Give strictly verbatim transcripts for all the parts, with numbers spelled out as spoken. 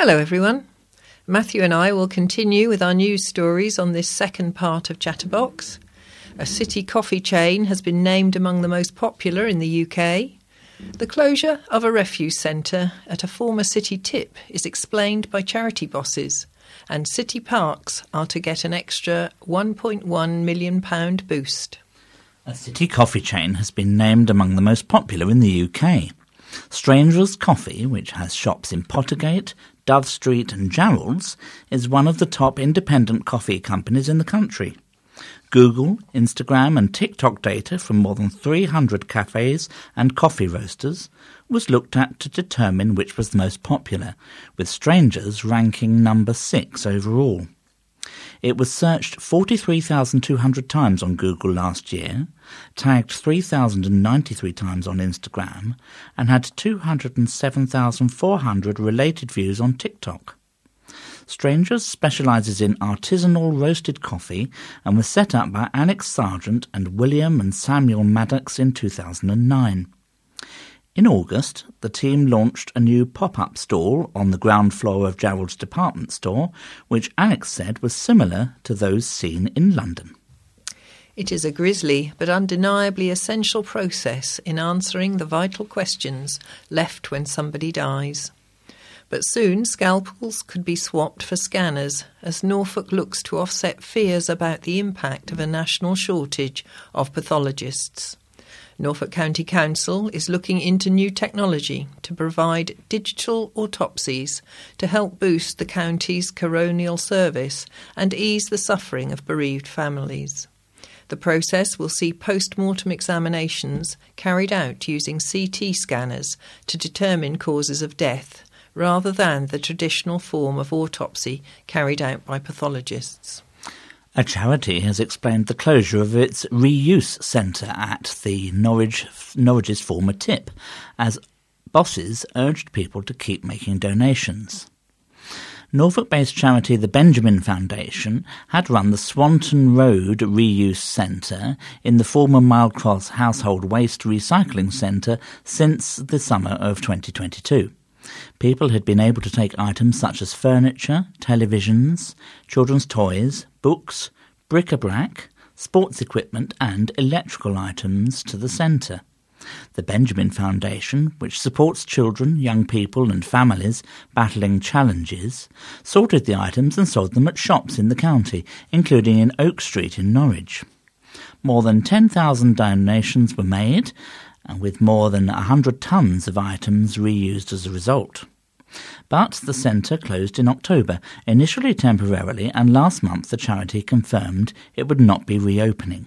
Hello everyone. Matthew and I will continue with our news stories on this second part of Chatterbox. A city coffee chain has been named among the most popular in the U K. The closure of a refuse centre at a former city tip is explained by charity bosses, and city parks are to get an extra one point one million pounds boost. A city coffee chain has been named among the most popular in the U K. Stranger's Coffee, which has shops in Pottergate, Dove Street and Jarrold's, is one of the top independent coffee companies in the country. Google, Instagram and TikTok data from more than three hundred cafes and coffee roasters was looked at to determine which was the most popular, with Stranger's ranking number six overall. It was searched forty-three thousand two hundred times on Google last year, tagged three thousand ninety-three times on Instagram, and had two hundred seven thousand four hundred related views on TikTok. Stranger's specialises in artisanal roasted coffee and was set up by Alex Sargent and William and Samuel Maddox in two thousand nine. In August, the team launched a new pop-up stall on the ground floor of Jarrold's department store, which Alex said was similar to those seen in London. It is a grisly but undeniably essential process in answering the vital questions left when somebody dies. But soon scalpels could be swapped for scanners as Norfolk looks to offset fears about the impact of a national shortage of pathologists. Norfolk County Council is looking into new technology to provide digital autopsies to help boost the county's coronial service and ease the suffering of bereaved families. The process will see post-mortem examinations carried out using C T scanners to determine causes of death, rather than the traditional form of autopsy carried out by pathologists. A charity has explained the closure of its reuse centre at the Norwich, Norwich's former tip, as bosses urged people to keep making donations. Norfolk-based charity The Benjamin Foundation had run the Swanton Road Reuse Centre in the former Milecross Household Waste Recycling Centre since the summer of twenty twenty-two. People had been able to take items such as furniture, televisions, children's toys, books, bric-a-brac, sports equipment and electrical items to the centre. The Benjamin Foundation, which supports children, young people and families battling challenges, sorted the items and sold them at shops in the county, including in Oak Street in Norwich. More than ten thousand donations were made, and with more than one hundred tonnes of items reused as a result. But the centre closed in October, initially temporarily, and last month the charity confirmed it would not be reopening.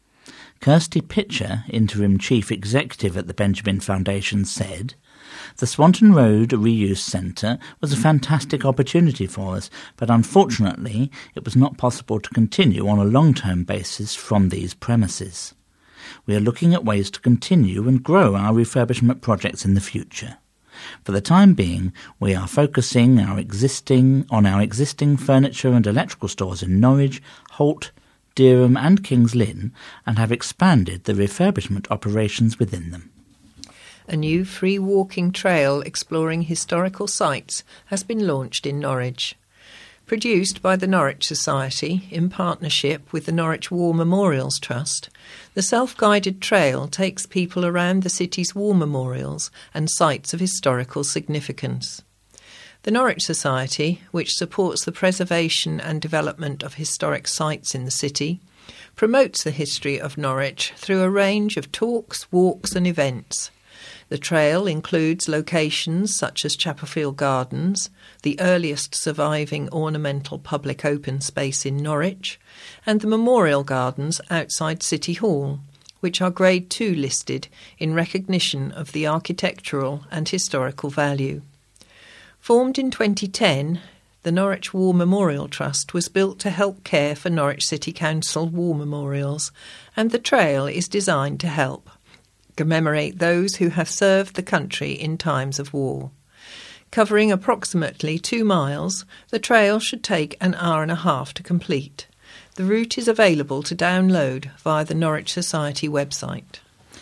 Kirsty Pitcher, interim chief executive at the Benjamin Foundation, said, "The Swanton Road Reuse Centre was a fantastic opportunity for us, but unfortunately it was not possible to continue on a long-term basis from these premises. We are looking at ways to continue and grow our refurbishment projects in the future. For the time being, we are focusing our existing on our existing furniture and electrical stores in Norwich, Holt, Dereham and Kings Lynn, and have expanded the refurbishment operations within them." A new free walking trail exploring historical sites has been launched in Norwich. Produced by the Norwich Society in partnership with the Norwich War Memorials Trust, the self-guided trail takes people around the city's war memorials and sites of historical significance. The Norwich Society, which supports the preservation and development of historic sites in the city, promotes the history of Norwich through a range of talks, walks and events. The trail includes locations such as Chapelfield Gardens, the earliest surviving ornamental public open space in Norwich, and the Memorial Gardens outside City Hall, which are Grade two listed in recognition of the architectural and historical value. Formed in twenty ten, the Norwich War Memorial Trust was built to help care for Norwich City Council war memorials, and the trail is designed to help commemorate those who have served the country in times of war. Covering approximately two miles, the trail should take an hour and a half to complete. The route is available to download via the Norwich Society website.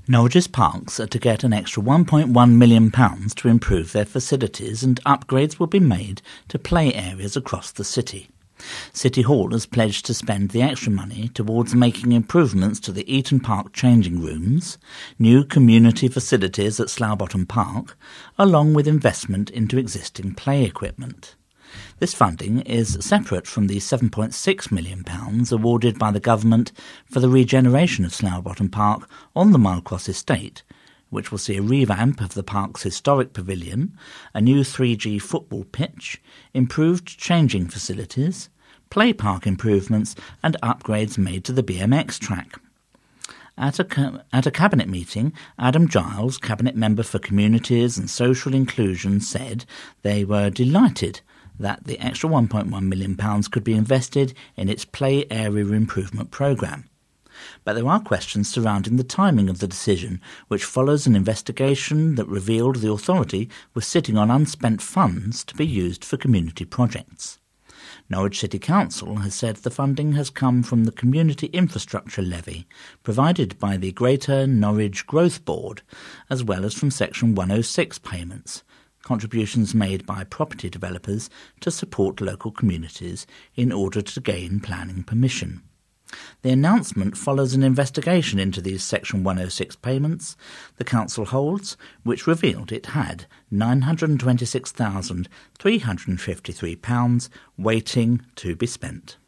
Norwich's parks are to get an extra one point one million pounds to improve their facilities, and upgrades will be made to play areas across the city. City Hall has pledged to spend the extra money towards making improvements to the Eaton Park changing rooms, new community facilities at Slough Bottom Park, along with investment into existing play equipment. This funding is separate from the seven point six million pounds awarded by the government for the regeneration of Slough Bottom Park on the Milecross estate, which will see a revamp of the park's historic pavilion, a new three G football pitch, improved changing facilities, play park improvements and upgrades made to the B M X track. At a, at a cabinet meeting, Adam Giles, Cabinet Member for Communities and Social Inclusion, said they were delighted that the extra one point one million pounds could be invested in its play area improvement programme. But there are questions surrounding the timing of the decision, which follows an investigation that revealed the authority was sitting on unspent funds to be used for community projects. Norwich City Council has said the funding has come from the Community Infrastructure Levy, provided by the Greater Norwich Growth Board, as well as from Section one oh six payments, contributions made by property developers to support local communities in order to gain planning permission. The announcement follows an investigation into these Section one oh six payments the Council holds, which revealed it had nine hundred twenty-six thousand three hundred fifty-three pounds waiting to be spent.